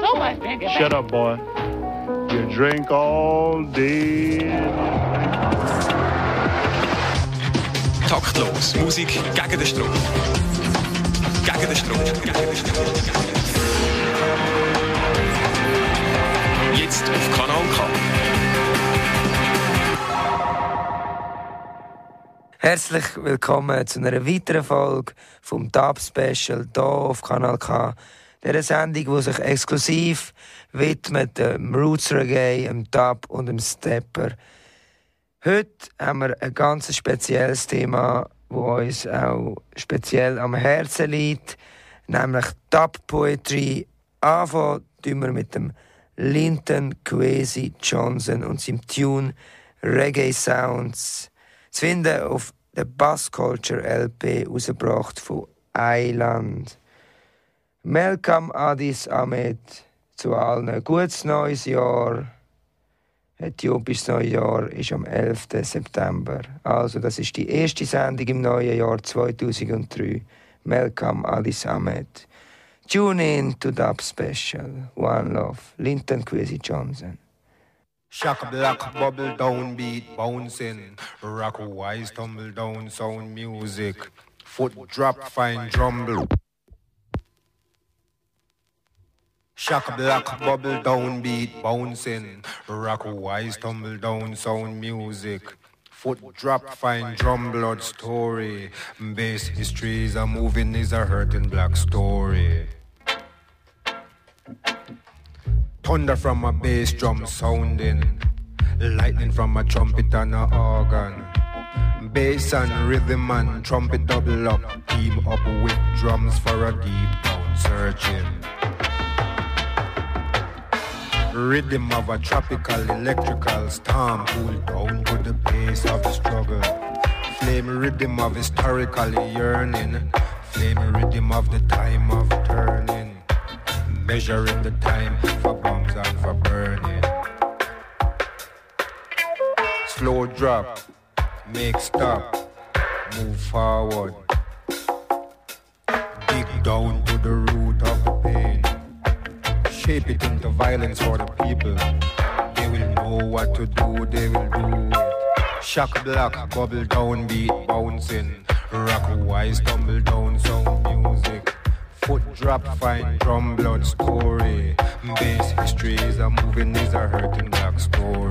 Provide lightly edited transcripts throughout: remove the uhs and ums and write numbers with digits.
Shut up, boy. You drink all day. Taktlos. Musik gegen den Strom. Gegen den Strom. Gegen den Strom. Jetzt auf Kanal K. Herzlich willkommen zu einer weiteren Folge vom Dub Special hier auf Kanal K. Dieser Sendung, die sich exklusiv widmet dem Roots Reggae, dem Dub und dem Stepper. Heute haben wir ein ganz spezielles Thema, das uns auch speziell am Herzen liegt, nämlich Dub Poetry. Anfangen tun wir mit dem Linton Kwesi Johnson und seinem Tune Reggae Sounds. Zu finden auf der Bass Culture LP, rausgebracht von Island. Welcome Addis Ahmed zu allen. Ein gutes neues Jahr. Äthiopisches neues Jahr ist am 11. September. Also, das ist die erste Sendung im neuen Jahr 2003. Welcome Addis Ahmed. Tune in to Dub Special. One Love. Linton Kwesi Johnson. Shock black, bubble down, beat bouncing. Rock wise, tumble down, sound music. Foot drop, fine drumble. Shock black, bubble down, beat bouncing. Rock wise, tumble down, sound music. Foot drop, fine drum blood story. Bass histories are moving, is a hurting black story. Thunder from a bass drum sounding, lightning from a trumpet and a organ. Bass and rhythm and trumpet double up, team up with drums for a deep down searching. Rhythm of a tropical electrical storm, cool down to the pace of the struggle. Flame rhythm of historical yearning, flame rhythm of the time of turning. Measuring the time for bombs and for burning. Slow drop, make stop, move forward. Dig down to the root of the pain. Shape it into violence for the people. They will know what to do, they will do it. Shock black, bubble down, beat bouncing. Rock wise, tumble down, sound music. Foot drop, fine drum blood story. Bass histories are moving, is a hurting black story.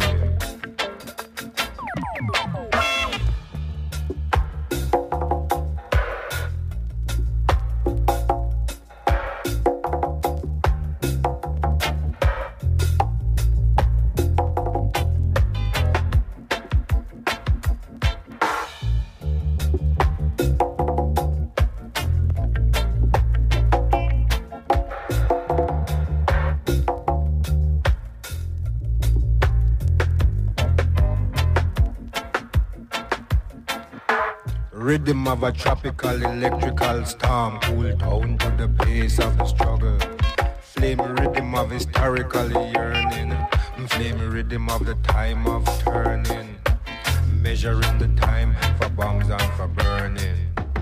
Rhythm of a tropical electrical storm, cool down to the pace of the struggle. Flame rhythm of historical yearning, flame rhythm of the time of turning. Measuring the time for bombs and for burning.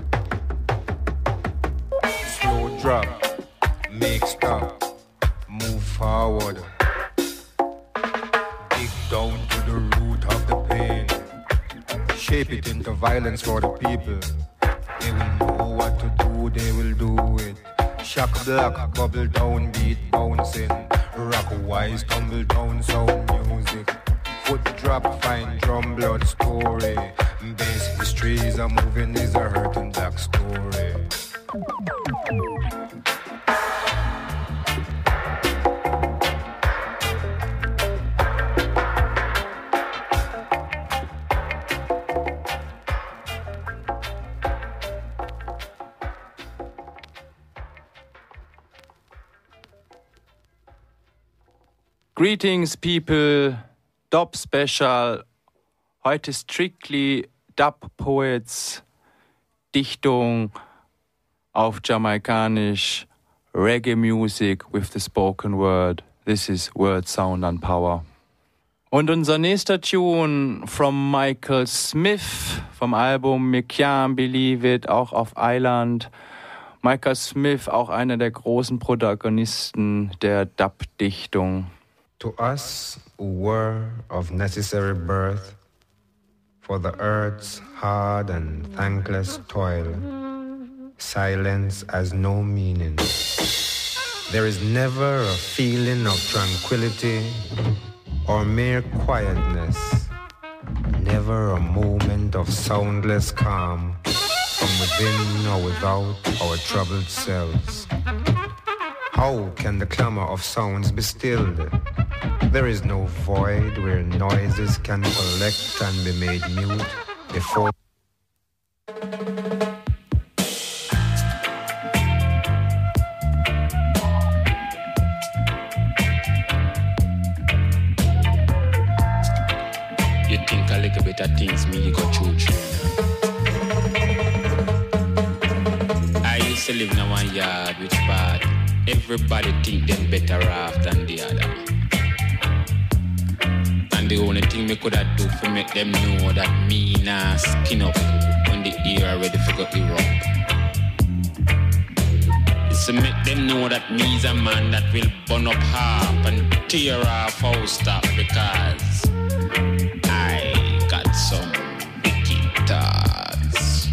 Slow drop, make stop, move forward. Dig down to the root of the pain. Shape it into violence for the people. They will know what to do, they will do it. Shock black, bubble down, beat bouncing. Rock wise, tumble down, sound music. Foot drop, fine drum blood story. Bass histories are moving, is a hurting black story. Greetings people, Dub Special, heute strictly Dub Poets, Dichtung auf Jamaikanisch, Reggae Music with the spoken word. This is Word, Sound and Power. Und unser nächster Tune from Michael Smith vom Album Me Can't Believe It, auch auf Island. Micah Smith, auch einer der großen Protagonisten der Dub-Dichtung. To us who were of necessary birth, for the earth's hard and thankless toil, silence has no meaning. There is never a feeling of tranquility or mere quietness, never a moment of soundless calm from within or without our troubled selves. How can the clamor of sounds be stilled? There is no void where noises can collect and be made mute before. You think a little bit of things me go through. I used to live in one yard which part everybody think them better off than the other. And the only thing me coulda do for make them know that me nah skin up when the ear ready for go erupt. Is to make them know that me's a man that will burn up half and tear off house top because I got some wicked thoughts.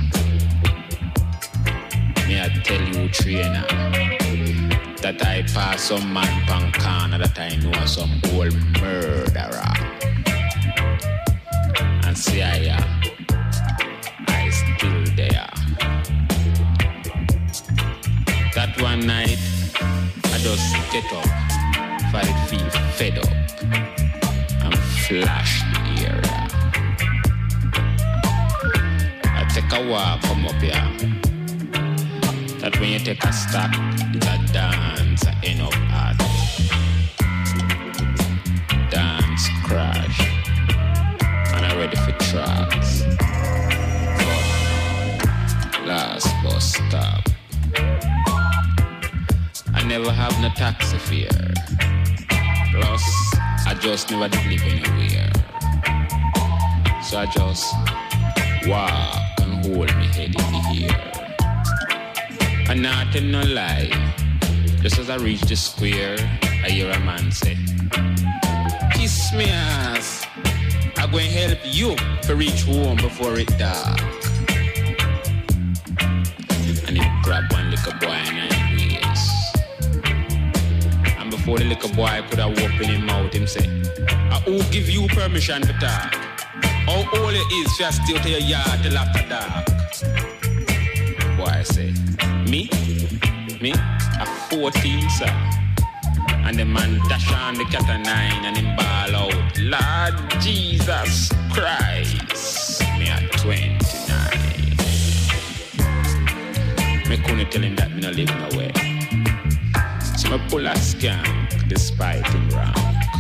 Me I tell you, trainer, that I pass some man pan corner that I know some old murderer. And see I still there. That one night I just get up, for I feel fed up and flash the area. I take a walk, come up here. That when you take a stop, it's a dance, I end up at dance crash, and I'm ready for tracks. But last bus stop, I never have no taxi fare. Plus, I just never did live anywhere. So I just walk and hold me head in the air. And not tell no lie. Just as I reach the square, I hear a man say, kiss me ass. I'm going to help you to reach home before it dark. And he grab one little boy in his waist. And before the little boy could have opened his mouth, him say, who give you permission to talk? How old it is for you still to your yard till after dark? Boy say, Me, a 14, sir. And the man dash on the cat a 9 and him ball out, Lord Jesus Christ. Me a 29. Me couldn't tell him that me no live nowhere. So me pull a skank despite him rank.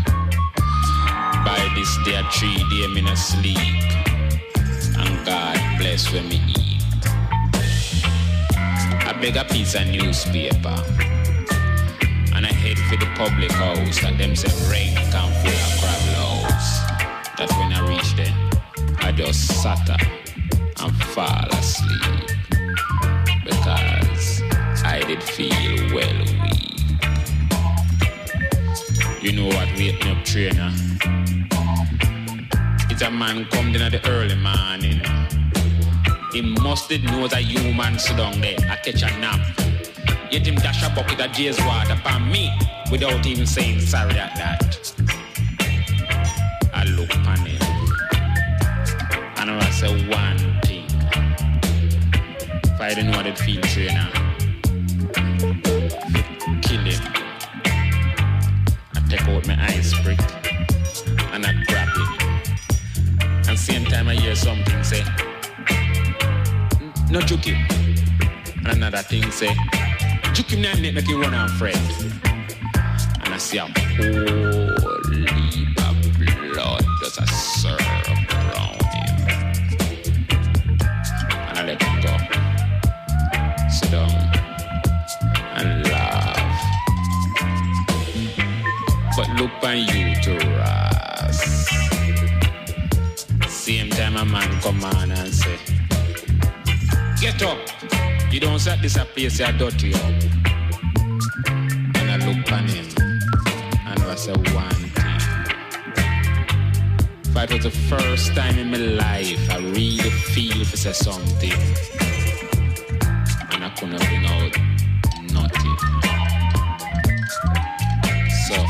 By this day 3 days me no sleep. And God bless when me eat. I beg a piece of newspaper and I head for the public house that them say rank and full of crab loaves. That when I reach there, I just sat up and fall asleep because I did feel well weak. You know what wake me up, trainer? It's a man come in at the early morning. He must know that human sit down there, I catch a nap. Yet him dash a bucket of Jay's water upon me without even saying sorry at that. I look upon him and I say one thing. If I didn't know what it feel, trainer, kill him. I take out my ice brick and I grab him. And same time I hear something say, no juke him. And another thing say, juke him now make him run and fret. And I see a whole heap of blood just a surf around him. And I let him go. Sit down and laugh. But look on you to Ras. Same time a man come on and say, get up, You don't set this a place you're dirty up. And I look on him and I say one thing. If it was the first time in my life I really feel to say something and I couldn't bring out nothing. So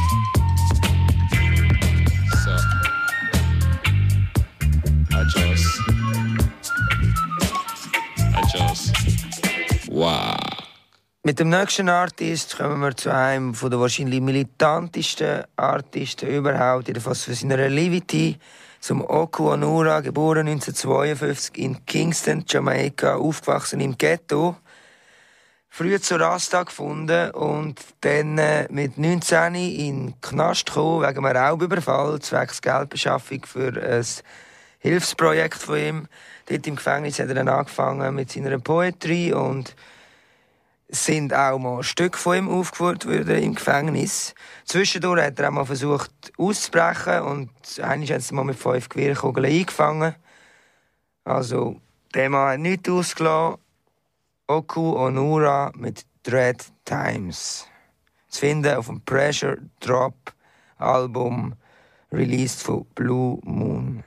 I just wow. Mit dem nächsten Artist kommen wir zu einem der wahrscheinlich militantesten Artisten überhaupt, jedenfalls für seine Relativity, zum Oku Onura, geboren 1952 in Kingston, Jamaika, aufgewachsen im Ghetto. Früh zur Rasta gefunden und dann mit 19 in den Knast gekommen wegen einem Raubüberfall zwecks Geldbeschaffung für ein Hilfsprojekt von ihm. Dort im Gefängnis hat er dann angefangen mit seiner Poetry und es sind auch mal Stücke von ihm aufgeführt worden im Gefängnis. Zwischendurch hat er auch mal versucht auszubrechen und einmal hat er mal mit 5 Gewehrkugeln eingefangen. Also, der Mann hat nichts ausgelassen. Oku Onura mit Dread Times. Zu finden auf dem Pressure Drop Album, released von Blue Moon.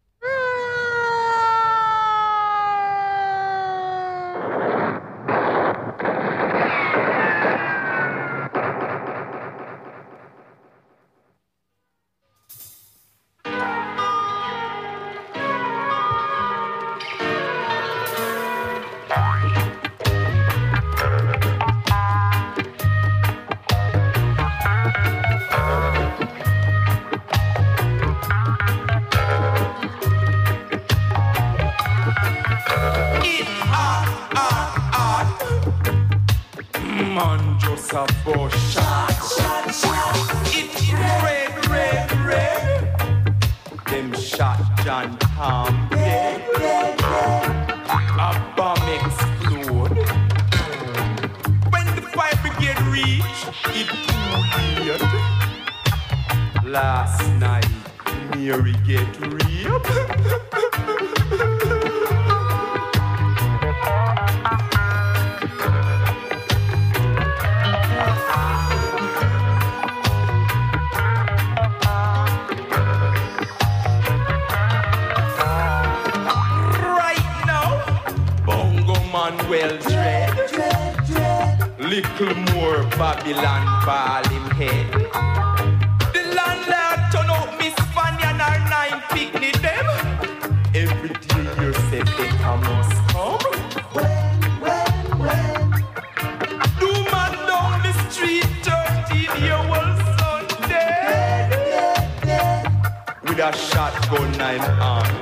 Little more Babylon ball him head. The landlord turn out Miss Fanny and her 9 picnic them. Every day you say they must come. When? Do man down the street 13-year-old Sunday. With a shotgun in hand.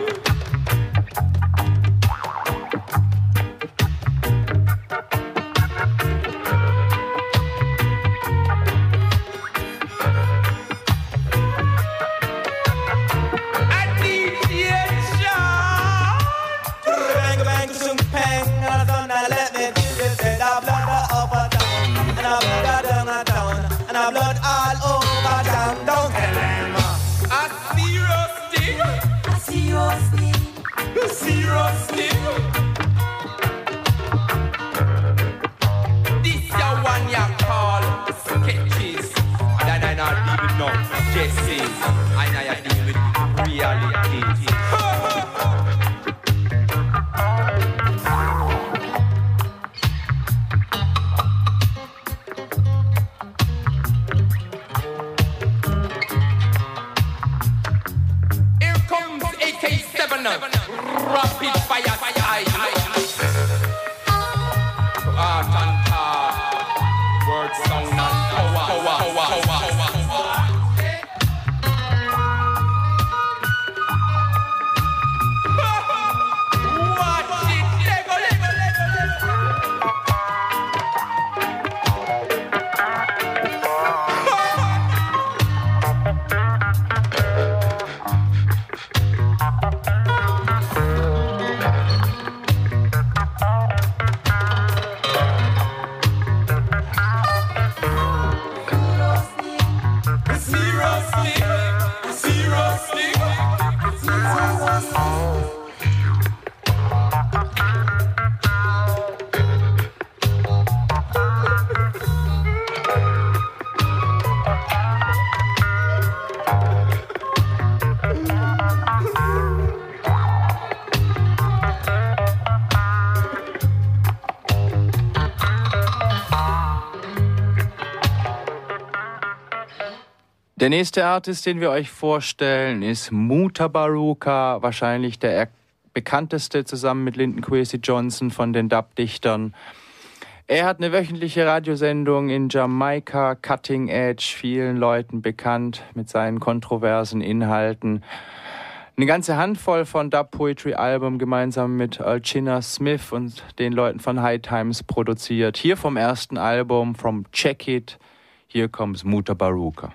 Der nächste Artist, den wir euch vorstellen, ist Mutabaruka, wahrscheinlich der bekannteste zusammen mit Linton Kwesi Johnson von den Dub-Dichtern. Er hat eine wöchentliche Radiosendung in Jamaika, Cutting Edge, vielen Leuten bekannt mit seinen kontroversen Inhalten. Eine ganze Handvoll von Dub-Poetry-Alben gemeinsam mit Alcina Smith und den Leuten von High Times produziert. Hier vom ersten Album, From Check It, hier kommt Mutabaruka.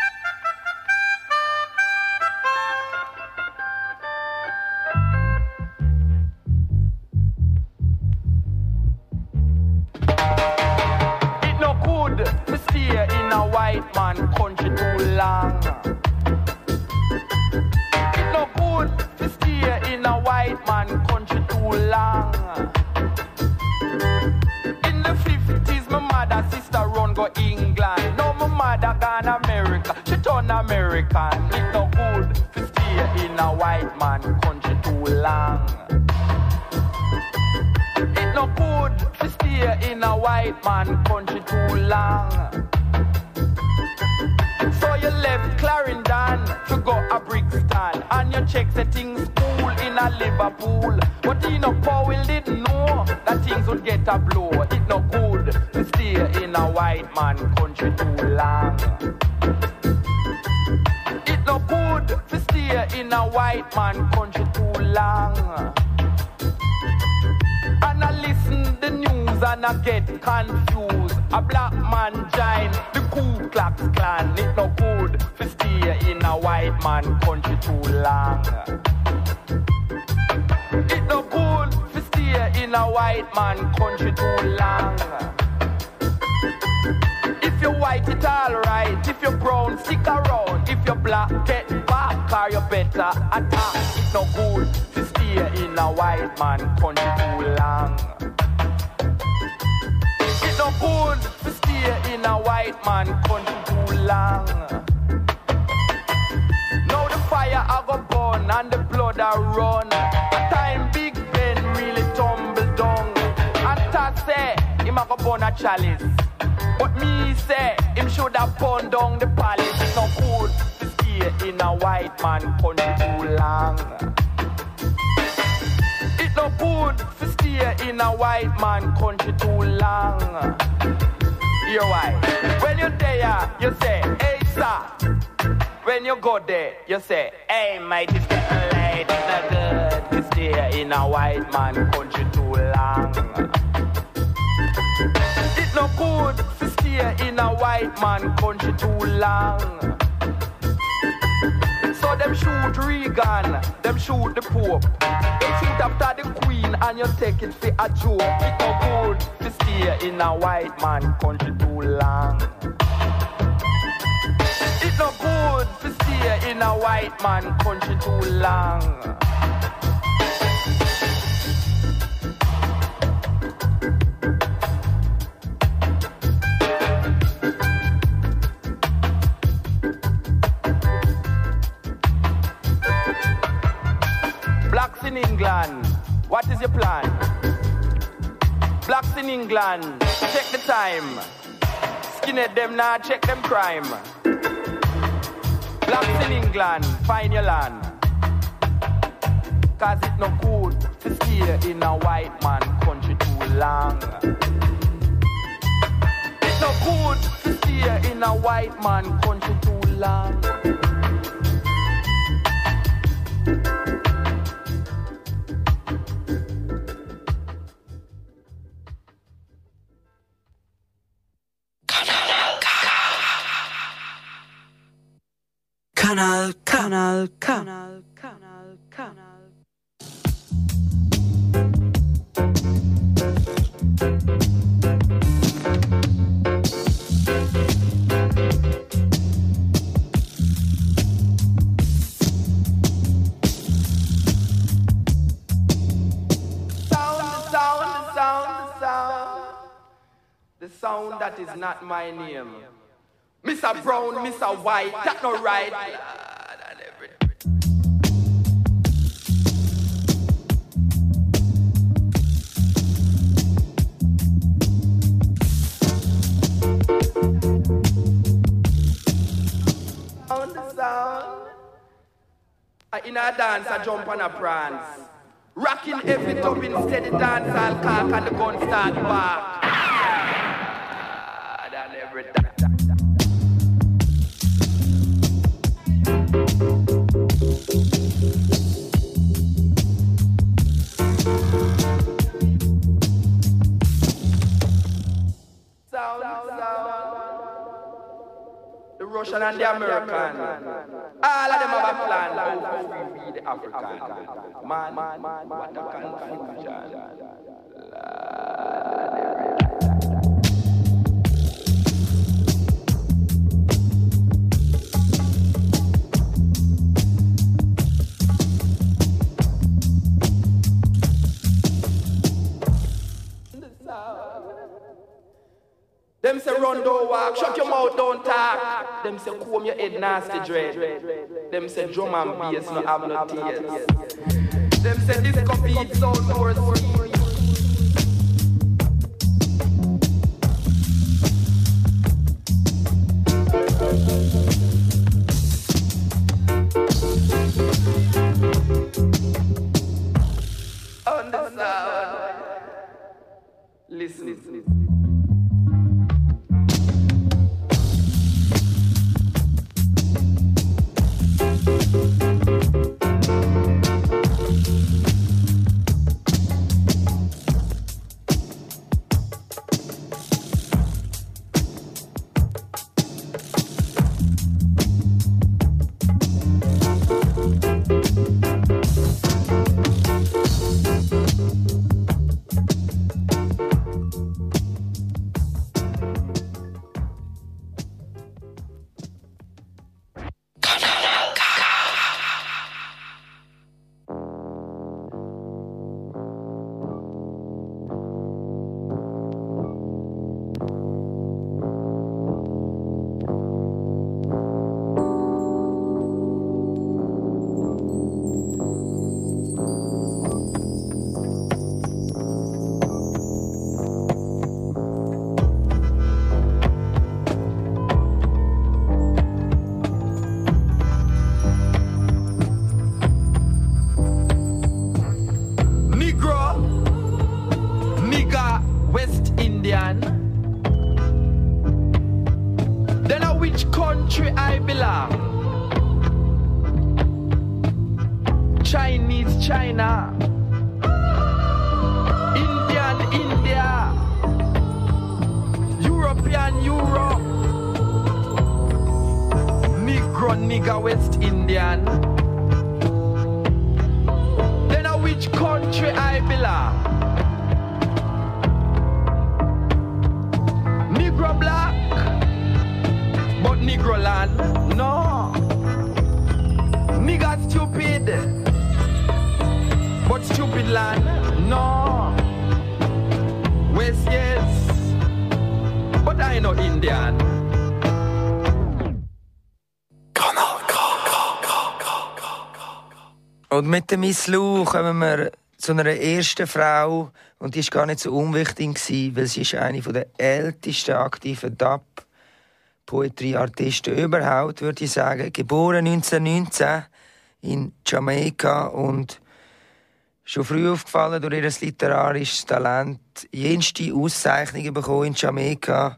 Man country too long. It no good to stay in a white man country too long. In the 50s, my mother sister run go England. Now my mother gone America, she turn American. It no good to stay in a white man country too long. It no good to stay in a white man country too long. So you left Clarendon to go a Brixton, and you check the things cool in a Liverpool. But Powell didn't know that things would get a blow. It no good to stay in a white man country too long. It no good to stay in a white man country too long. And I listen the news and I get confused. A black man join the Ku Klux Klan. It no good to stay in a white man country too long. It no good to stay in a white man country too long. If you're white, it's alright. If you're brown, stick around. If you're black, get back or you better attack. It's no good to stay in a white man country too long. It's no good to stay in a white man country too long. Now the fire a go burn and the blood a run. A time Big Ben really tumble down. And Ta say him a go burn a chalice. But me say, him should have burned down the palace. It's no good to stay in a white man country too long. It's no good to stay in a white man country too long. Hear why? When you're there, you say, hey sir. When you go there, you say, hey mate, it's getting late. It's not good to stay in a white man country too long. It's no good to stay in a white man country too long. So them shoot Reagan, them shoot the Pope. Them shoot after the Queen and you take it for a joke. It's no good to stay in a white man country too long. It's no good to stay in a white man country too long. Blacks in England, what is your plan? Blacks in England, check the time. Skinhead them now, check them crime. Blacks in England, find your land. Cause it no good to stay in a white man country too long. It's no good to stay in a white man country too long. Kanal K. The sound that is not my name. Mr. Brown, Mr. White, that no right. in a dance, I jump on a prance. Rocking every top instead of dance, I'll cock and the gun start back. And everything. The Russian and the American, all of them have a plan how to free the African. Man, what a confusion. Them say run, don't walk, shut your mouth, don't talk. Them say comb your head, nasty dread. Them say drum and bass, no have no tears. Them say disco beat sound more sweet. On the sound. Listen. Und mit der Miss Lou kommen wir zu einer ersten Frau, und die ist gar nicht so unwichtig gewesen, weil sie ist eine der ältesten aktiven Dub-Poetry-Artisten überhaupt, würde ich sagen. Geboren 1919 in Jamaika und schon früh aufgefallen durch ihr literarisches Talent. Jenste Auszeichnungen bekommen in Jamaika.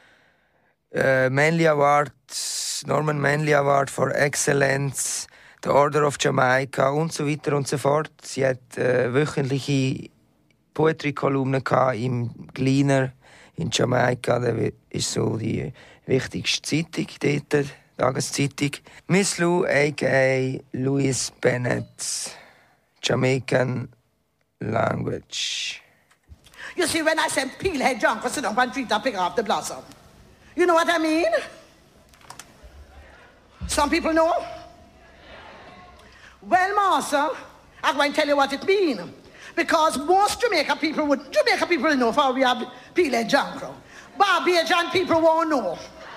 Manley Award, Norman Manley Award for Excellence, The Order of Jamaica und so weiter und so fort. Sie hat wöchentliche Poetry-Kolumnen im Gleaner in Jamaika. Das ist so die wichtigste Zeitung dort, Tageszeitung. Miss Lou, a.k.a. Louise Bennett, Jamaican language. You see, when I said Peelhead Junker sit up and treat to pick up the blossom, you know what I mean? Some people know. Well, Master, I'm going to tell you what it means. Because most Jamaica people know for we have Peelhead Junker. Barbadian people won't know.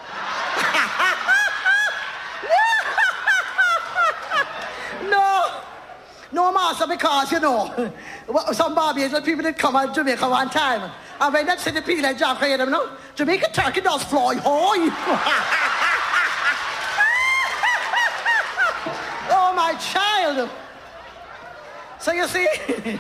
No, Master, because, you know, some Barbadian people did come out to Jamaica one time. And when they said the Peelhead Junker, you know, Jamaican turkey does fly high. Oh, my child. So you see,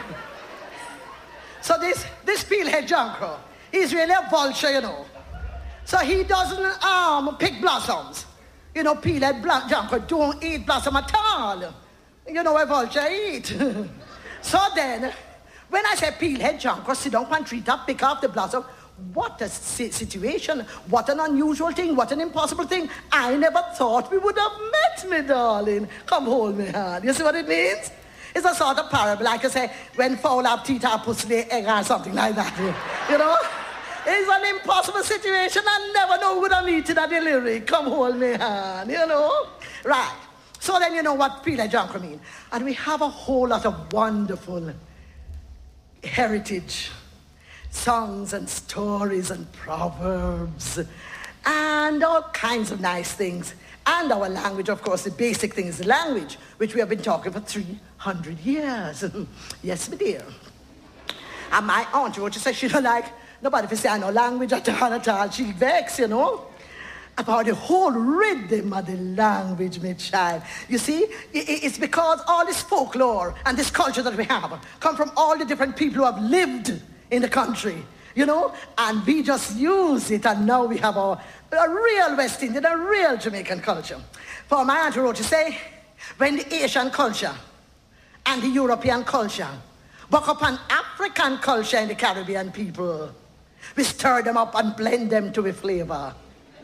so this peelhead Jankro, he's really a vulture, you know. So he doesn't pick blossoms. You know, peelhead Jankro don't eat blossom at all. You know, a vulture eat. So then, when I say peelhead Jankro, sit down and treat up, pick off the blossom, what a situation, what an unusual thing, what an impossible thing. I never thought we would have met, me darling. Come hold me hand. You see what it means? It's a sort of parable, like I say, when fowl have teeth, have pussy, lay egg or something like that. You know? It's an impossible situation. I never know would have meet in a delivery. Come hold me hand, you know? Right. So then you know what peelhead Jankro mean. And we have a whole lot of wonderful heritage, songs and stories and proverbs and all kinds of nice things. And our language, of course, the basic thing is the language, which we have been talking for 300 years. Yes, my dear. And my aunt, what she said, she don't like nobody if say I know language at all. She vex, you know, about the whole rhythm of the language, my child. You see, it's because all this folklore and this culture that we have come from all the different people who have lived in the country, you know, and we just use it, and now we have a real West Indian, a real Jamaican culture. For my aunt wrote to say, when the Asian culture and the European culture buck up an African culture and the Caribbean people, we stir them up and blend them to a flavor.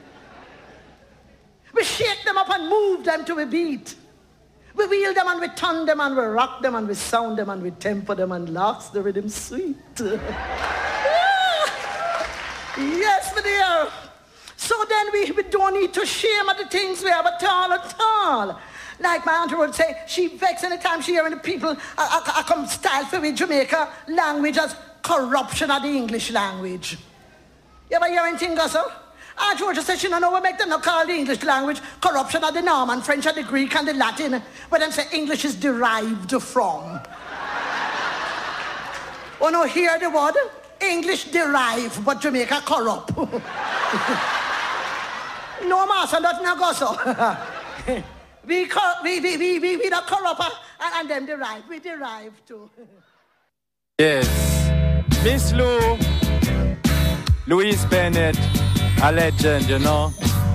We shake them up and move them to a beat. We wheel them and we turn them and we rock them and we sound them and we temper them and laughs the rhythm sweet. Yes, my dear. So then we don't need to shame at the things we have at all. Like my aunt would say, she vexed any time she hearing the people come style for with Jamaica language as corruption of the English language. You ever hear anything, Gusso? Aunt Georgia says she don't know what make them not call the English language corruption of the Norman, French and the Greek and the Latin, where them say English is derived from. Oh no, hear the word? English derive, but Jamaica corrupt. No, master, that's not go so. We not corrupt and them derive. We derive too. Yes. Miss Lou, Louise Bennett, a legend, you know.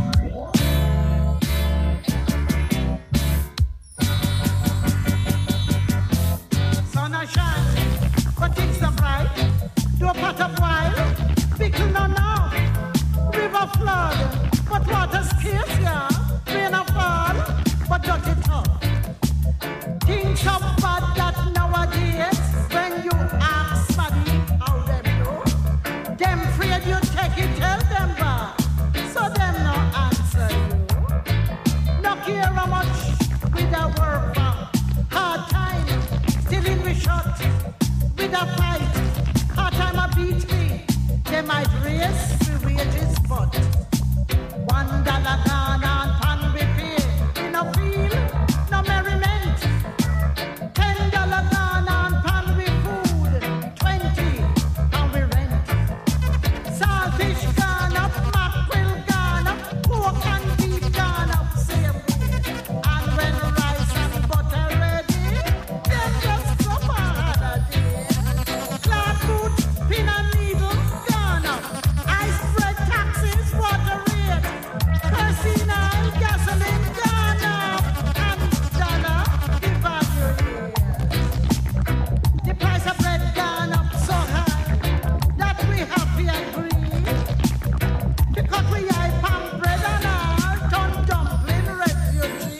Sun a shine, but things are bright. Do a pot of wine, pickle no. River flood, but water scarce, yeah. Rain a fall, but not it up. Things are bad that nowadays, when you ask somebody how them do, them afraid you take it, tell them back, so them no answer you. No care how much with a work for hard time, still in we shot with a fight. Hard time a beat me, they might raise the wages, but $1 gone and pan we pay. In a field, no merriment. $10 gone and pan we food. 20 and we rent. Saltfish gone up, mackerel gone up, pork and beef gone up, same way. And when rice and butter ready, them just drop a day. Flat food, pin and needle gone up. Ice bread taxes, water rate. Kerosene oil, gasoline gone up. And dollar devalued. The price of bread gone up so high that we happy and agree. Because we have palm bread and all ton dumpling refugee.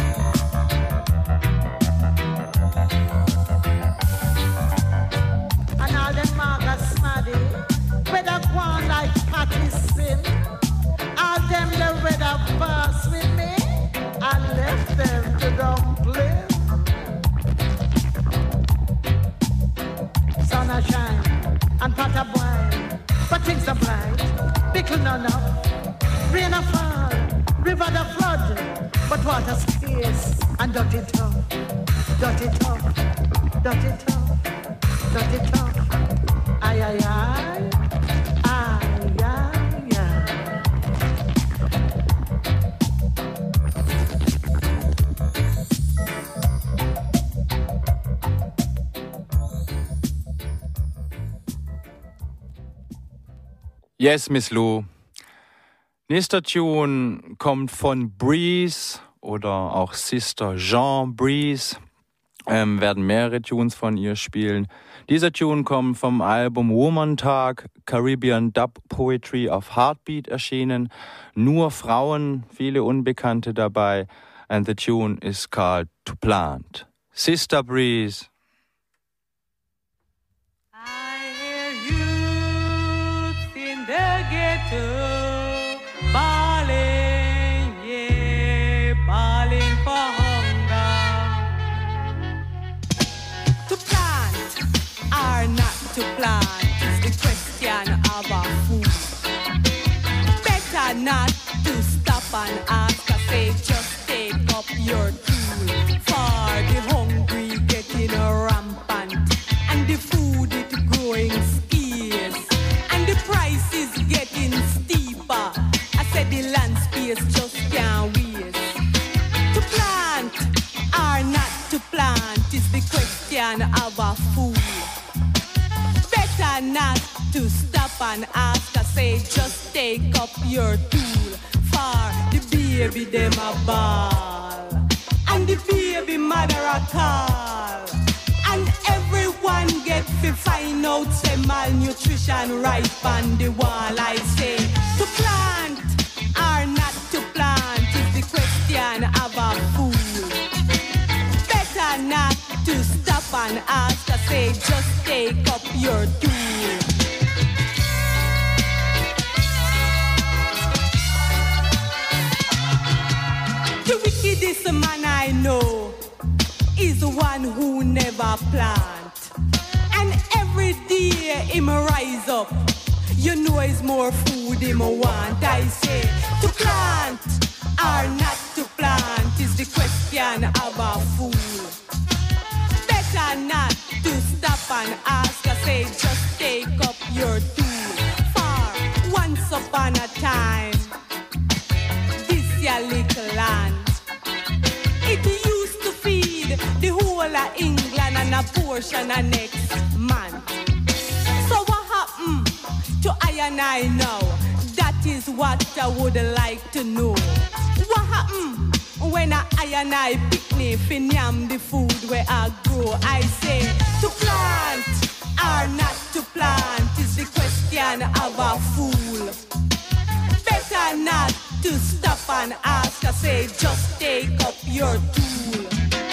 And all them magas smaddy, whether go on like Patty Sin, all them the weather pass with me and left them to dumpling. Sun a shine and pot a boil, but things are bright, pickle none up, rain a fall, river the flood, but water scarce and dirty tough, dirty tough, dirty tough, dirty tough. Ay, ay, ay, ay, ay, ay. Yes, Miss Lou. Nächster Tune kommt von Breeze oder auch Sister Jean Breeze. Werden mehrere Tunes von ihr spielen. Dieser Tune kommt vom Album Woman Tag, Caribbean Dub Poetry of Heartbeat erschienen. Nur Frauen, viele Unbekannte dabei. And the tune is called To Plant. Sister Breeze. I hear youth in the ghetto bawling, yeah, bawling for hunger. To plant or not to plant is the question of our food. Better not to stop and ask, I say just take up your tool. For the hungry getting rampant and the food it growing scarce and the price is getting steeper. I said the land space just can't waste. To plant or not to plant is the question of a fool. Better not to stop and ask, I say just take up your tool. For the baby them a ball and the baby mother a call and everyone get to find out say malnutrition right on the wall. I say to plant or not to plant is the question of a fool. Better not to stop and ask, I say just take up your tool. The wickedest man I know is the one who never plant. And every day him rise up, you know it's more food him want. I say to plant or not to plant is the question of a fool. Better not to stop and ask, I say just take up your tool. For once upon a time, this your little land, it used to feed the whole of England and a portion of next month. So what happened to I and I now? That is what I would like to know. What happened when I and I picnic fin yam the food where I grow? I say to plant or not to plant is the question of a fool. Better not to stop and ask, I say just take up your tool.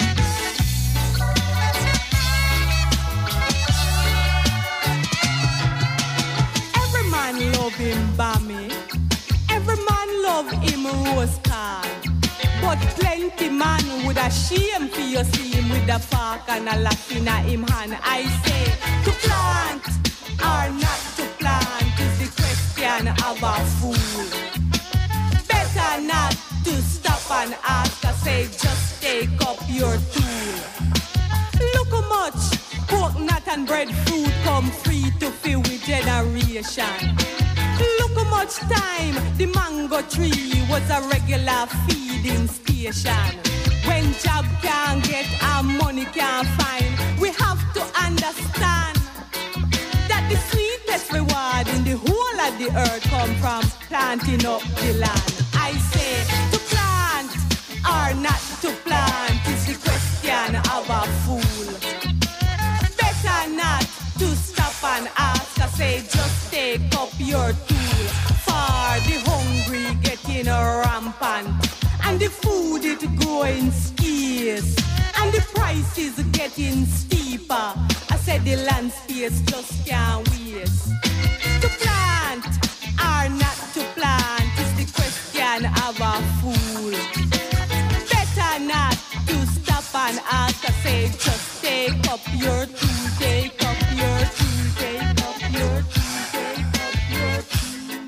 Every man love him bammy, every man love him roast cod, but plenty man would a shame for you see him with a fork and a laugh in him hand. I say to plant or not to plant is the question of a fool. Better not to stop and ask, I say just take up your tool. Look how much coconut and breadfruit come free to fill with generation. Look how much time the mango tree was a regular feeding station. When job can't get and money can't find, we have to understand that the sweetest reward in the whole of the earth come from planting up the land. I say to plant or not to plant is the question of a fool. Better not to stop and ask, I say just take up your tool. For the hungry getting rampant and the food it growing scarce and the prices getting steeper. I said the land space just can't waste. To plant or not to plant is the question of a fool. Better not to stop and ask, I say just take up your tool, take up your tool, take up your tool, take up your tool.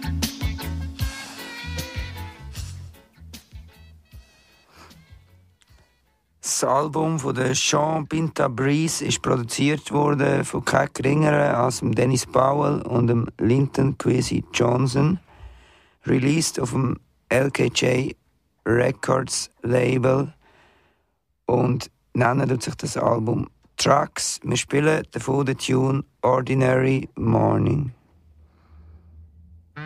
Das Album von der Jean Pinta Breeze ist produziert worden von keinem geringeren als dem Dennis Powell und dem Linton Kwesi Johnson. Released auf dem LKJ Records Label und nennen tut sich das Album Trucks. Wir spielen davon den Tune Ordinary Morning.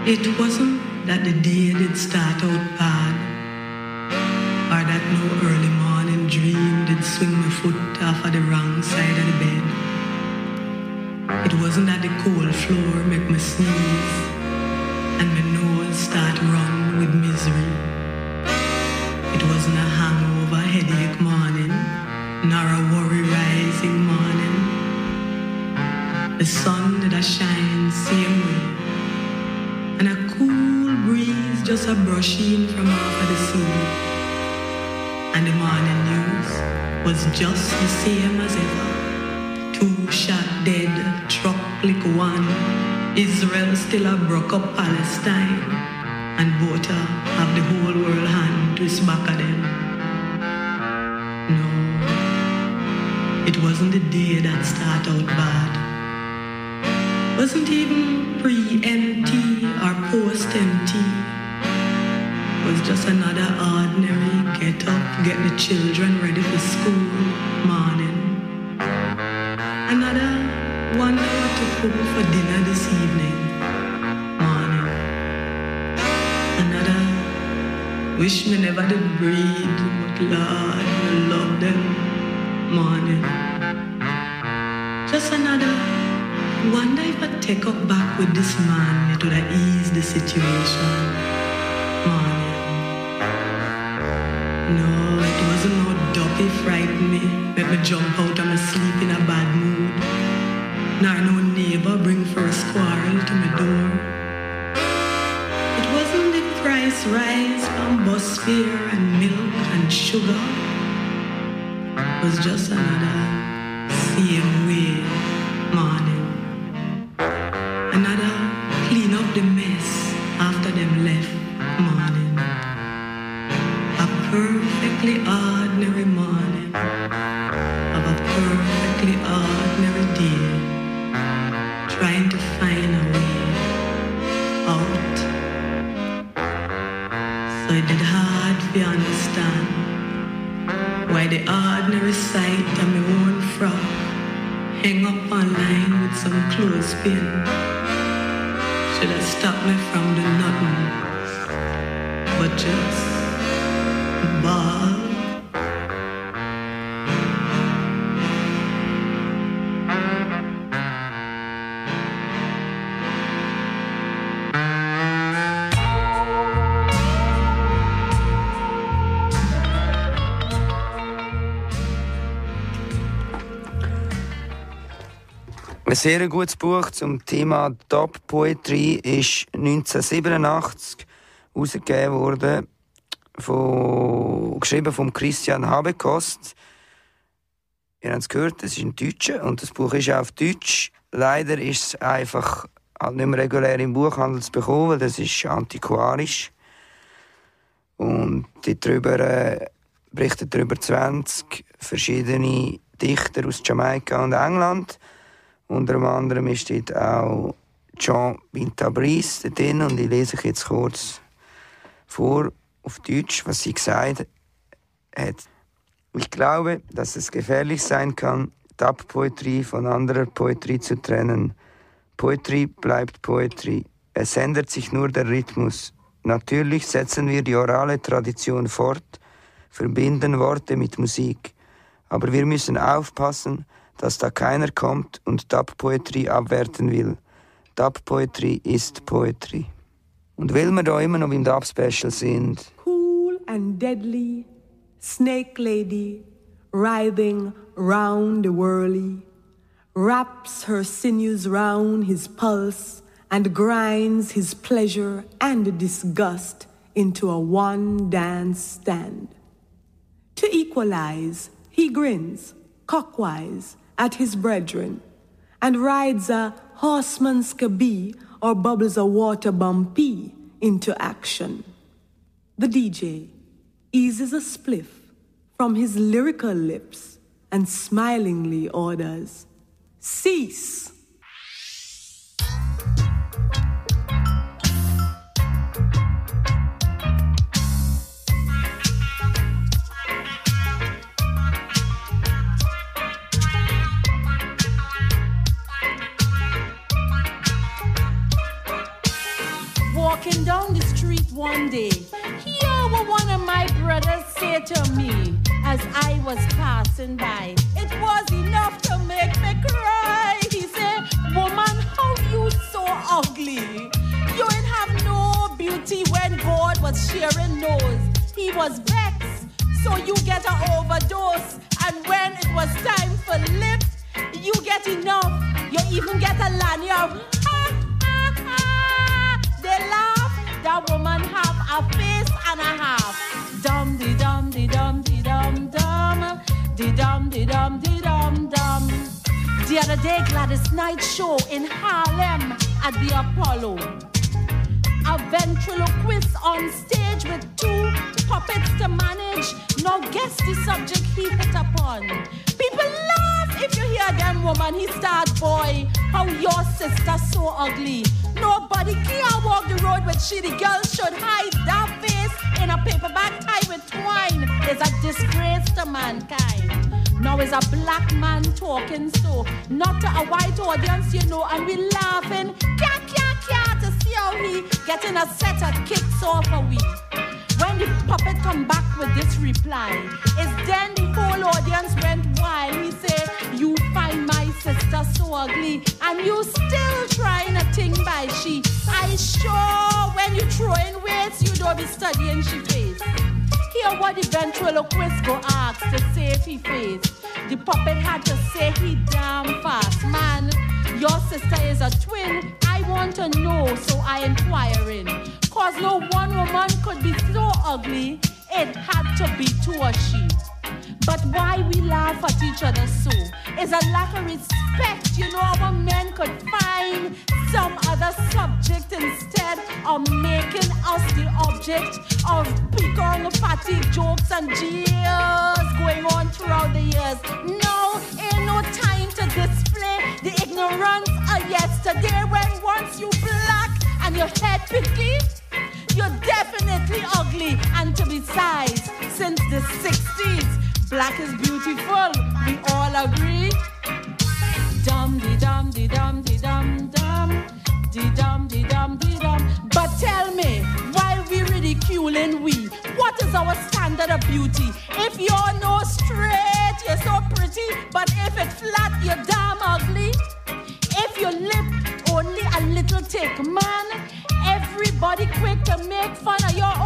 It wasn't that the day did start out bad, or that no early morning dream did swing my foot off of the wrong side of the bed. It wasn't that the cold floor make me sneeze and my nose start run with misery. It wasn't a hangover headache morning, nor a worry rising morning. The sun did a shine same way, and a cool breeze just a brushing from off of the sea. And the morning news was just the same as ever. 2 shot dead, truck like one. Israel still a broke up Palestine, and both have the whole world hand twist back at them. No, it wasn't the day that start out bad. Wasn't even pre-MT or post-MT. Was just another ordinary get up, get the children ready for school morning. Another wonder what to cook for dinner this evening morning. Another wish me never did breed, but Lord, I love them morning. Just another wonder if I take up back with this man, it would have eased the situation morning. No, it wasn't no duppy frighten me, make me jump out of my sleep in a bad mood. Nor no neighbor bring first quarrel to my door. It wasn't the price rise from bus fare and milk and sugar. It was just another same way morning. Another clean up the mess after them left morning. A perfectly ordinary morning of a perfectly ordinary day, trying to find a way out. So it did hard to understand why the ordinary sight of my own frock hang up online with some clothespin should have stopped me from doing nothing but just ball. Ein sehr gutes Buch zum Thema Top Poetry ist 1987 herausgegeben worden, geschrieben von Christian Habekost. Ihr habt es gehört, es ist in Deutsch und das Buch ist auch auf Deutsch. Leider ist es einfach halt nicht mehr regulär im Buchhandel zu bekommen, weil das ist antiquarisch. Und berichten darüber 20 verschiedene Dichter aus Jamaika und England. Unter anderem ist dort auch Jean Bintabris drin und ich lese euch jetzt kurz vor auf Deutsch, was sie gesagt hat. Ich glaube, dass es gefährlich sein kann, Dub-Poetry von anderer Poetry zu trennen. Poetry bleibt Poetry. Es ändert sich nur der Rhythmus. Natürlich setzen wir die orale Tradition fort, verbinden Worte mit Musik. Aber wir müssen aufpassen, dass da keiner kommt und Dub-Poetry abwerten will. Dub-Poetry ist Poetry. Und weil wir da immer noch im Dub-Special sind. Cool and deadly, snake lady, writhing round the whirly, wraps her sinews round his pulse and grinds his pleasure and disgust into a one dance stand. To equalize, he grins, cockwise, at his brethren, and rides a horseman's cabee or bubbles a water bumpy into action. The DJ eases a spliff from his lyrical lips and smilingly orders, "Cease!" walking down the street one day. Hear what one of my brothers said to me as I was passing by. It was enough to make me cry. He said, woman, how you so ugly? You ain't have no beauty when God was sharing nose. He was vexed, so you get an overdose. And when it was time for lips, you get enough. You even get a lanyard. They laugh. That woman have a face and a half. Dum de dum de dum de dum dum. De dum de dum de dum dum. The other day, Gladys Knight show in Harlem at the Apollo. A ventriloquist on stage with 2 puppets to manage. Now guess the subject he hit upon. People laugh if you hear them, woman. He start, boy, how your sister so ugly. Nobody can walk the road with she. The girl should hide that face in a paper bag tied with twine. It's a disgrace to mankind. Now is a black man talking so, not to a white audience, you know, and we laughing, to see how he getting a set of kicks off a week. When the puppet come back with this reply, it's then the whole audience went wild. He said, you find my sister so ugly, and you still trying a thing by she. I sure when you throwing weights, you don't be studying she face. Hear what the ventriloquist go ask to save he face. The puppet had to say he damn fast. Man, your sister is a twin. I want to know, so I inquiring. Cause no one woman could be so ugly. It had to be 2 or she. But why we laugh at each other so is a lack of respect. You know, our men could find some other subject instead of making us the object of pecan fatigue jokes and jeers going on throughout the years. No, ain't no time to display the ignorance of yesterday when once you black and your head picky, you're definitely ugly. And to be size, since the 60s, black is beautiful, we all agree. Dum de dum de dum de dum dum, de dum de dum de dum. But tell me, while we ridiculing we, what is our standard of beauty? If you're no straight, you're so pretty, but if it's flat, you're damn ugly. If your lip only a little thick, man, everybody quick to make fun of your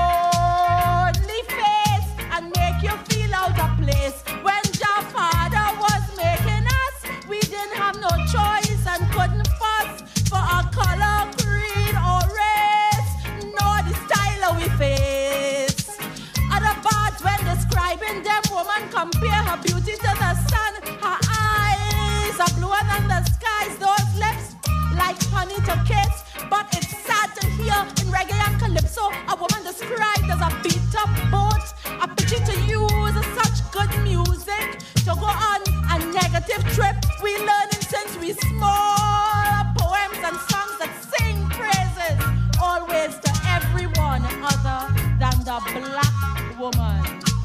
only face and make you feel out of place. When your father was making us, we didn't have no choice and couldn't fuss for our color, creed, or race, nor the style we face. Other parts when describing them, woman compare her beauty to the sun. Her eyes are bluer than the skies, those lips like honey to kiss. But it's sad to hear in reggae and calypso a woman described as a beat-up boat, a pity to use such good music to go on a negative trip. We learning since we small poems and songs that sing praises always to everyone other than the black woman.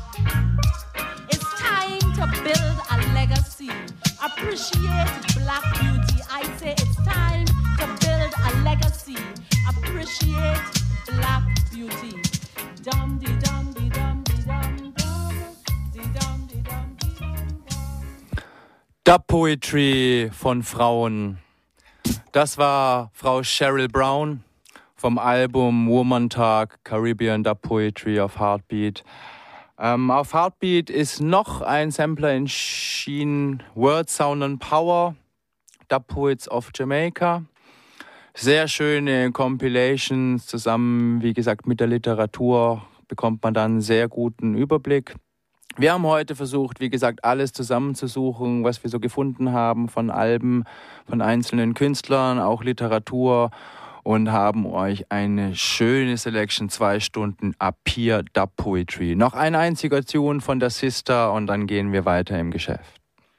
It's time to build a legacy. Appreciate black beauty. I say it's time to build a legacy. Appreciate black beauty. Dum de dum de dum de dum dum de dum de dum de dum dum. Dub Poetry von Frauen. Das war Frau Cheryl Brown vom Album Woman Talk Caribbean Dub Poetry auf Heartbeat. Auf Heartbeat ist noch ein Sampler erschienen, Word, Sound and Power, Dub Poets of Jamaica. Sehr schöne Compilations, zusammen, wie gesagt, mit der Literatur bekommt man dann einen sehr guten Überblick. Wir haben heute versucht, wie gesagt, alles zusammenzusuchen, was wir so gefunden haben von Alben, von einzelnen Künstlern, auch Literatur, und haben euch eine schöne Selection, 2 Stunden Appear Dub Poetry. Noch ein einziger Tune von der Sister und dann gehen wir weiter im Geschäft.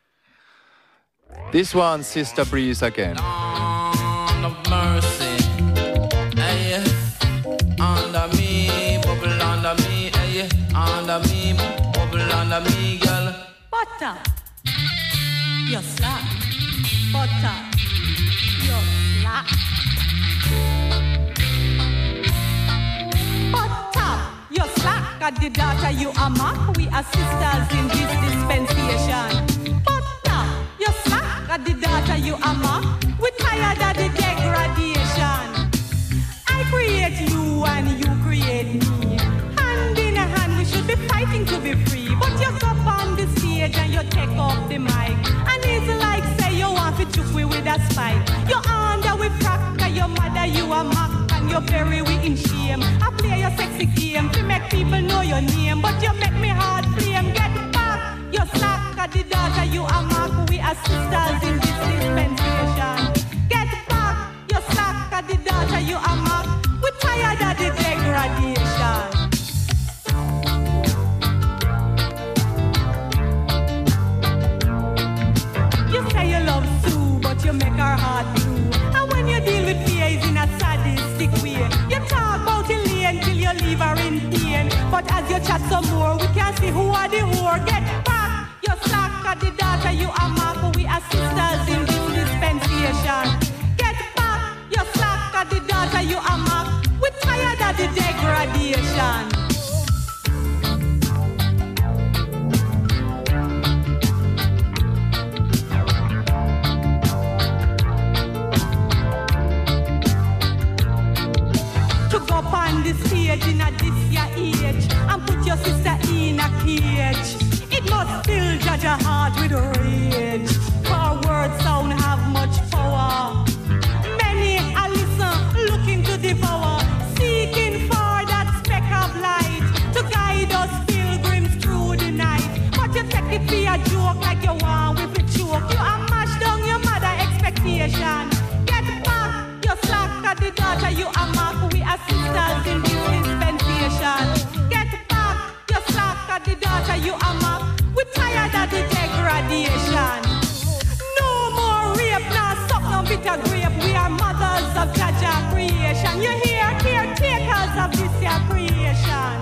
This one, Sister Breeze again. Dawn of mercy, hey, under me, bubble under me, hey, under me, bubble under me, girl. Butter, you're slack. Butter, you're slack. you a mock. We are sisters in this dispensation. But now, you slack at the daughter you a mock. We tired of the degradation. I create you and you create me. Hand in hand, we should be fighting to be free. But you stop on the stage and you take off the mic. And it's like say you want to choke me with a spike. You under with cracker, your mother you a mock. And you bury we in shame. I play your sexy game to make people know your name. But you make me hard flame. Get back, you slack at the daughter you a mock. We are sisters in this dispensation. Get back, you slack at the daughter you a mock. We tired of the degradation. You say you love Sue, but you make her heart blue. And when you deal with fears in a sadistic way, you talk about Elaine till you leave her in pain. But as you chat some more, we can see who are the whore. Get back, you slack at the daughter you a mock. We are sisters in this dispensation. Get back, you slack at the daughter you a mock. We tired of the degradation. Up on the stage in a this your age and put your sister in a cage. It must fill judge your heart with rage. For words sound have much power. Many are listen, looking to devour, seeking for that speck of light to guide us pilgrims through the night. But you take it for a joke like you want with a choke. You are mash down your mother expectation. Get back, you slack at the daughter you are mock. We are sisters in this dispensation. Get back, you slack at the daughter you are mock. We tired of the degradation. No more rape, now suck no bitter grape. We are mothers of Jaja creation. You hear, caretakers of this your creation.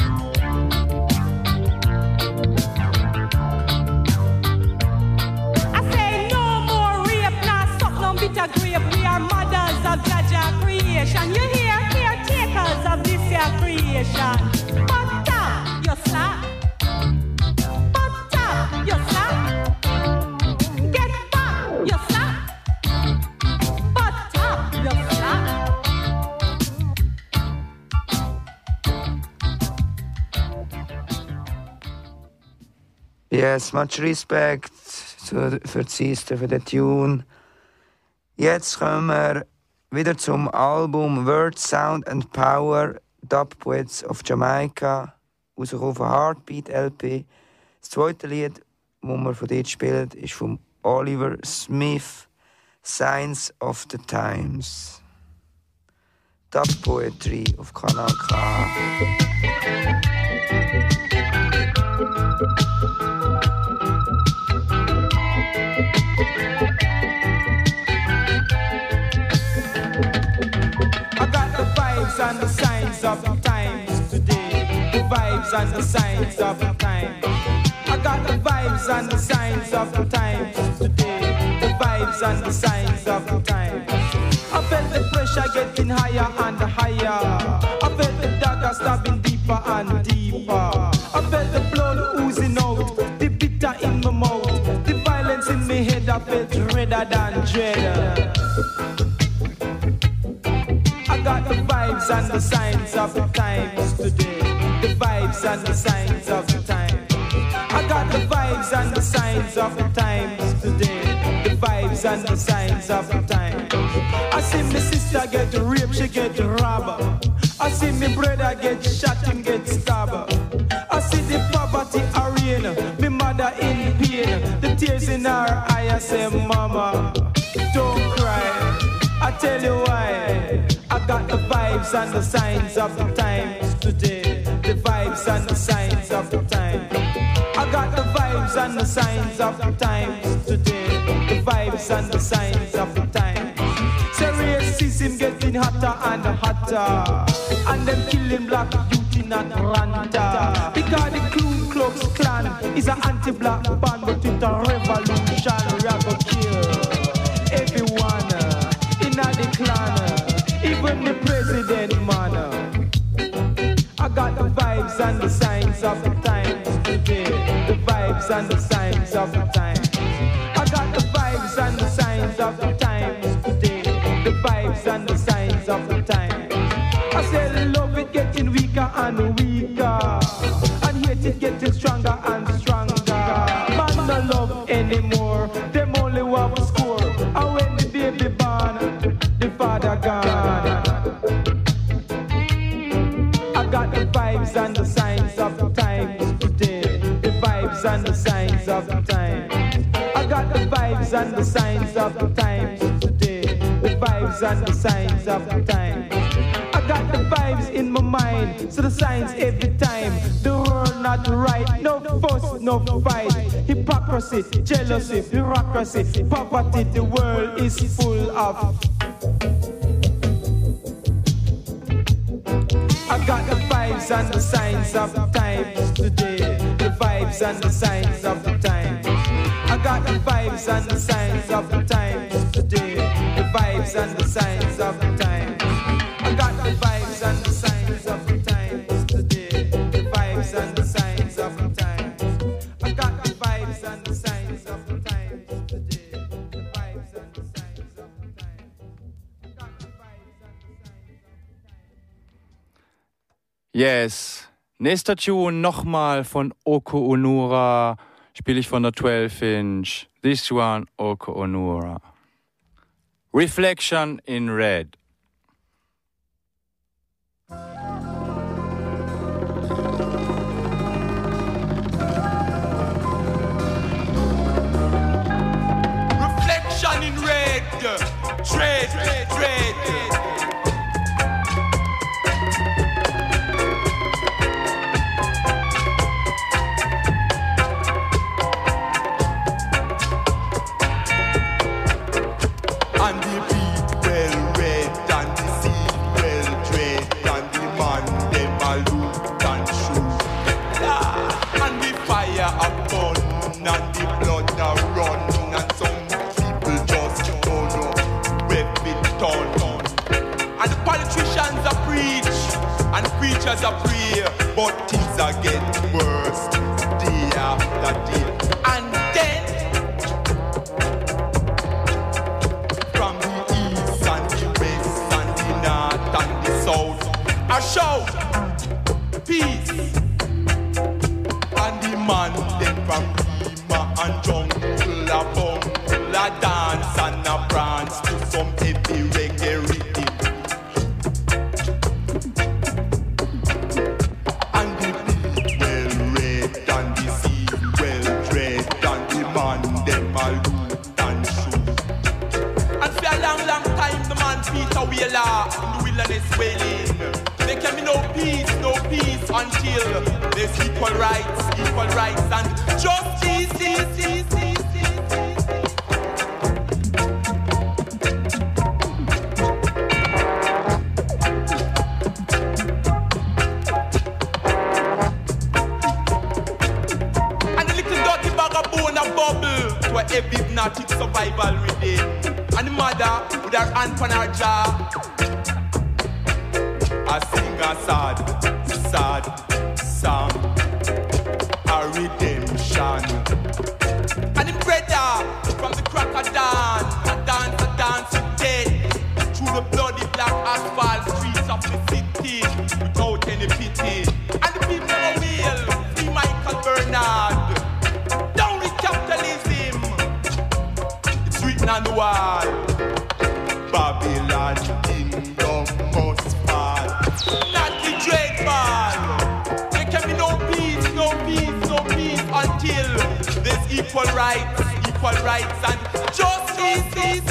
I say no more rape, now suck no bitter grape. We are mothers of Jaja creation. You hear, caretakers of this your creation. But you slack. But you slack. Get back, you slack. But you slack. Yes, much respect für die Sister, für den Tune. Jetzt kommen wir wieder zum Album Word, Sound and Power, Dub Poets of Jamaica, rausgekommen von Heartbeat LP. Das zweite Lied, das wir von dort spielen, ist von Oliver Smith, Signs of the Times. Dub Poetry auf Kanal K. And the signs of the times today, the vibes and the signs of the time. I got the vibes and the signs of the times today, the vibes and the signs of the time. I felt the pressure getting higher and higher. I felt the dagger stabbing deeper and deeper. I felt the blood oozing out, the bitter in my mouth, the violence in my head. I felt redder than dread. I got the vibes and the signs of the times today, the vibes and the signs of the time. I got the vibes and the signs of the times today, the vibes and the signs of the time. I see my sister get raped, she get robbed. I see my brother get shot, him get stabbed. I see the poverty arena, my mother in pain, the tears in her eye. I say, mama, don't cry, I tell you why. I got the vibes and the signs of the times today, the vibes and the signs of the time. I got the vibes and the signs of the times today, the vibes and the signs of the time. So racism getting hotter and hotter, and them killing black youth in Atlanta. Because the Ku Klux Klan is an anti-black band, but it's a revolution. We are gonna kill everyone in the clan, even the president, man. I got the vibes and the signs of the and the signs of the times. I got the vibes and the signs of the times today. The vibes and the signs of the times. I said love it getting weaker and weaker, and hate it getting stronger and stronger. Man no love anymore, them only want to score. And when the baby born, the father gone. I got the vibes and the signs of the times today. The vibes and the signs of the times. I got the vibes and the signs of the times today. The vibes and the signs of the times. I got the vibes in my mind, so the signs every time. The world not right, no fuss, no fight. Hypocrisy, jealousy, bureaucracy, poverty. The world is full of. I got the vibes and the signs of the times today. The vibes and the signs of the times. I got the vibes and the signs of the times today. The vibes and the signs of the times. I got the vibes and the signs of the times today. The vibes and the signs of the times. I got the vibes and the signs of the times today. The vibes and the signs of the times. I got the vibes and the signs of the times. Yes. Nächster Tune nochmal von Oko Onura. Spiele ich von der 12-inch. This one, Oko Onura. Reflection in Red. Reflection in red. Dread, dread. And the beat well read, and the seed well dread, and the man them a loot and shoot. And the fire a burn, and the blood a run, and some people just don't know where it done. And the politicians a preach, and preachers a pray, but things a get worse day after day. And then from the east and the west and the north and the south, I shout peace. And the man them from Rima and jungle a bumble a dance and a prance to some heavy reggae rhythm. And the beat well read and the seed well dread, and the man them a loot and shoot. And for a long, long time the man Peter Wheeler in the wilderness wailing. There can be no peace until there's equal rights and justice. And the little dirty bag of bone a bubble to a heavy hypnotic survival within. And the mother with her hand on her jaw, I sing a sad song, a redemption. And the brother from the crack of dawn, a dance with death through the bloody black asphalt streets of the city without any pity. And the people never will free Michael Bernard. Down with capitalism, it's written on the wall. Babylon kingdom must fall. Not the dreadful. There can be no peace until there's equal rights and justice.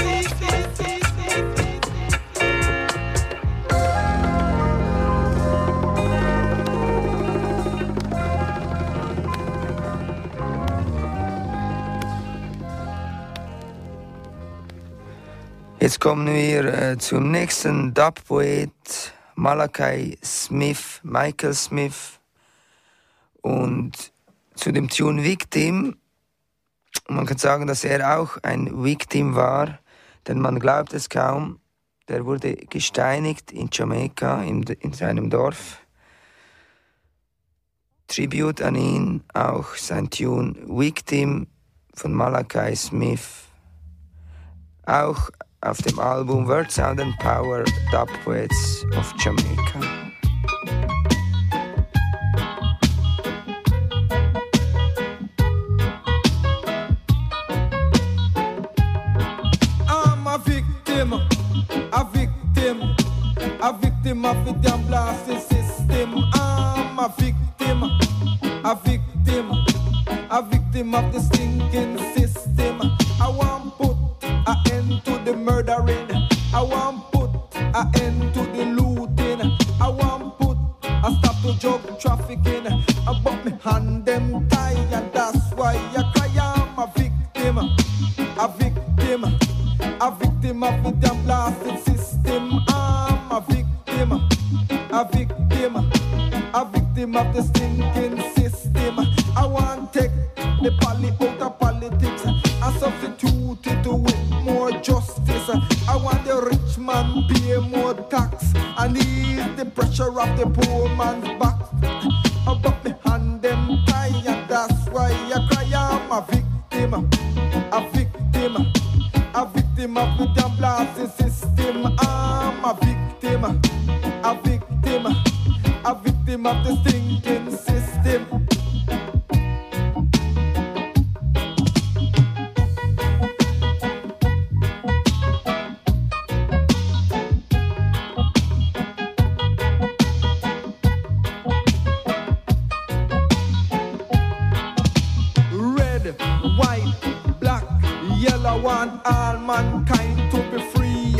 Jetzt kommen wir zum nächsten Dub-Poet, Michael Smith. Und zu dem Tune Victim. Man kann sagen, dass er auch ein Victim war, denn man glaubt es kaum. Der wurde gesteinigt in Jamaika, in seinem Dorf. Tribute an ihn auch sein Tune Victim von Malachi Smith. Auch auf dem Album Word, Sound and Power, Dub Poets of Jamaica. I'm a victim, a victim, a victim of the damn blasting system. I'm a victim, a victim, a victim of the stinking system. I want put an end to the murdering. I want put an end to the looting. I want put a stop to drug trafficking. But me hand them tired, that's why I cry. I'm a victim, a victim, a victim of the damn blasted system. I'm a victim, a victim, a victim of the stinking system. I want take the poly out of politics and substitute it with more justice. I want the rich man pay more tax and ease the pressure of the poor man's back. But me hand them tired, that's why I cry. I'm a victim, a victim, a victim of the damn blasted system. I'm a victim, a victim, a victim of the stinking system. Red, white, black, yellow, want all mankind to be free.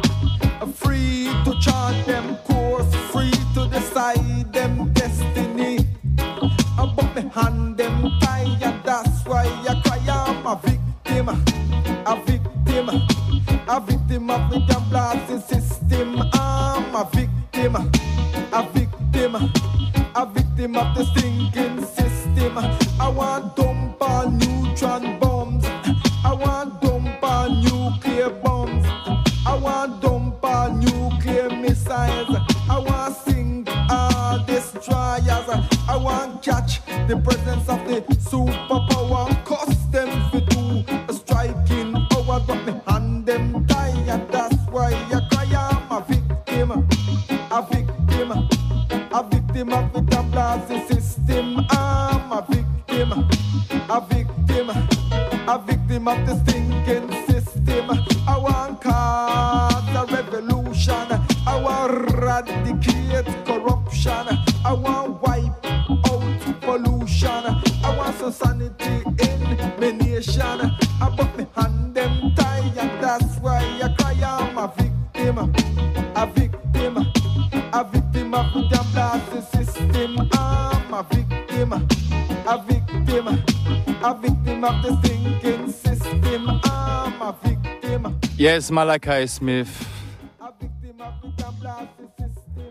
Free to chart them course, free to decide them destiny. But me hand them tired, that's why I cry. I'm a victim, a victim, a victim of the damn blasting system. I'm a victim, a victim, a victim of the stinking system. I want dump on neutron bombs. I want dump on nuclear bombs. I want dump on nuclear missiles. I want sink all destroyers. I want catch the presence of the superpower. Cost them for two striking hour. But me hand them tired. That's why I cry. I'm a victim, a victim, a victim of the damn blasting system. I'm a victim, a victim, a victim of the stinking system. I want cause a revolution. I want eradicate corruption. I want wipe out pollution. I want some sanity in my nation. I put me hand them tired. That's why I cry. I'm a victim, a victim, a victim of the damn blasted system. I'm a victim, a victim, a victim of the stinking system. I'm a victim. Yes, Malachi Smith. A victim of the damn blasted system.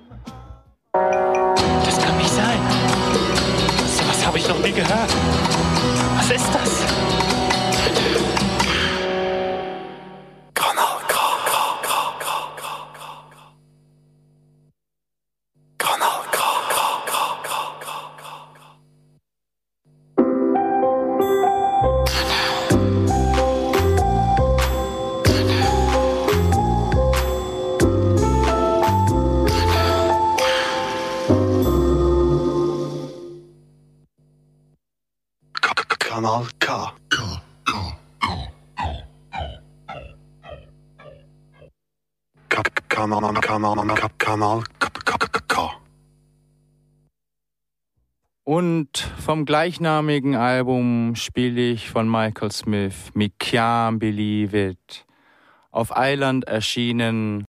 Das kann nicht sein. Sowas habe ich noch nie gehört. Was ist das? Kanal K. Kanal K. Kanal K. Kanal K. Und vom gleichnamigen Album spiele ich von Michael Smith, Me Can't Believe It. Auf Island erschienen